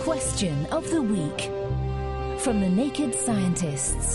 Question of the Week from the Naked Scientists.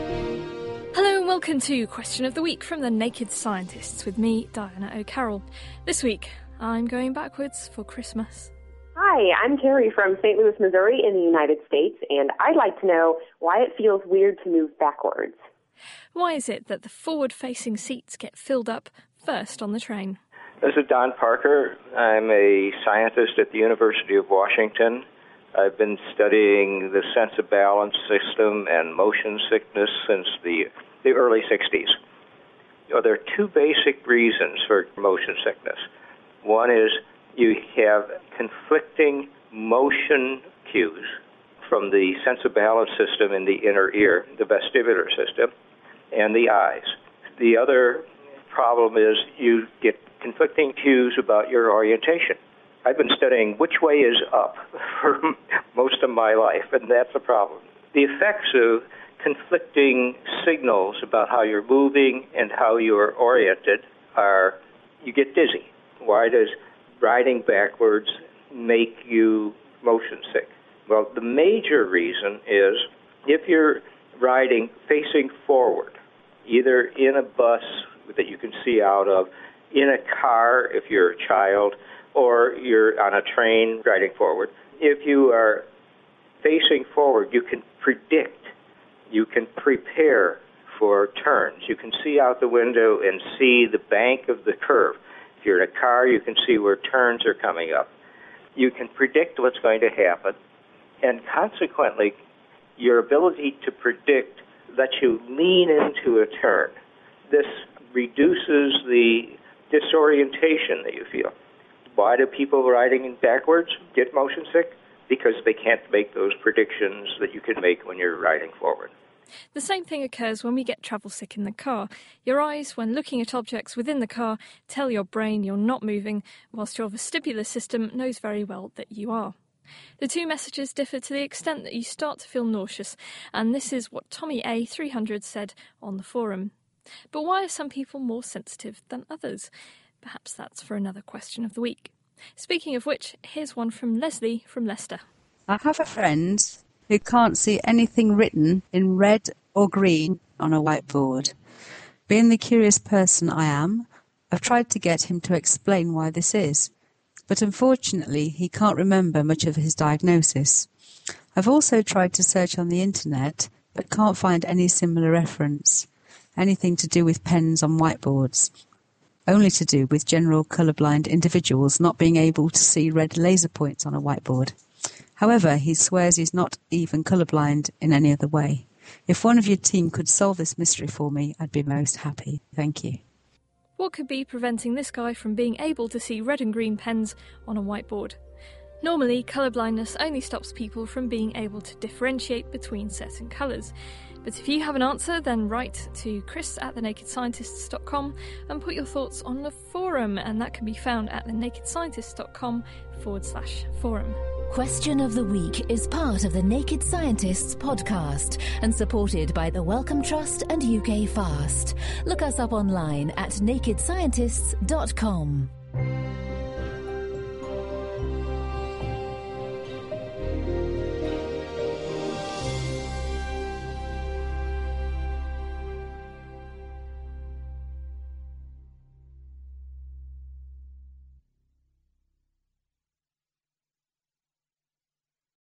Hello and welcome to Question of the Week from the Naked Scientists with me, Diana O'Carroll. This week, I'm going backwards for Christmas. Hi, I'm Carrie from St. Louis, Missouri in the United States, and I'd like to know why it feels weird to move backwards. Why is it that the forward-facing seats get filled up first on the train? This is Don Parker. I'm a scientist at the University of Washington. I've been studying the sense of balance system and motion sickness since the early 60s. There are two basic reasons for motion sickness. One is you have conflicting motion cues from the sense of balance system in the inner ear, the vestibular system, and the eyes. The other problem is you get conflicting cues about your orientation. I've been studying which way is up for most of my life, and that's a problem. The effects of conflicting signals about how you're moving and how you're oriented are you get dizzy. Why does riding backwards make you motion sick? Well, the major reason is if you're riding facing forward, either in a bus that you can see out of, in a car if you're a child, or you're on a train riding forward. If you are facing forward, you can predict, you can prepare for turns. You can see out the window and see the bank of the curve. If you're in a car, you can see where turns are coming up. You can predict what's going to happen, and consequently, your ability to predict lets you lean into a turn. This reduces the disorientation that you feel. Why do people riding backwards get motion sick? Because they can't make those predictions that you can make when you're riding forward. The same thing occurs when we get travel sick in the car. Your eyes, when looking at objects within the car, tell your brain you're not moving, whilst your vestibular system knows very well that you are. The two messages differ to the extent that you start to feel nauseous, and this is what Tommy A. 300 said on the forum. But why are some people more sensitive than others? Perhaps that's for another question of the week. Speaking of which, here's one from Leslie from Leicester. I have a friend who can't see anything written in red or green on a whiteboard. Being the curious person I am, I've tried to get him to explain why this is, but unfortunately he can't remember much of his diagnosis. I've also tried to search on the internet, but can't find any similar reference. Anything to do with pens on whiteboards. Only to do with general colourblind individuals not being able to see red laser points on a whiteboard. However, he swears he's not even colourblind in any other way. If one of your team could solve this mystery for me, I'd be most happy. Thank you. What could be preventing this guy from being able to see red and green pens on a whiteboard? Normally, colourblindness only stops people from being able to differentiate between certain colours. But if you have an answer, then write to chris@thenakedscientists.com and put your thoughts on the forum, and that can be found at thenakedscientists.com/forum. Question of the Week is part of the Naked Scientists podcast and supported by the Wellcome Trust and UK Fast. Look us up online at nakedscientists.com.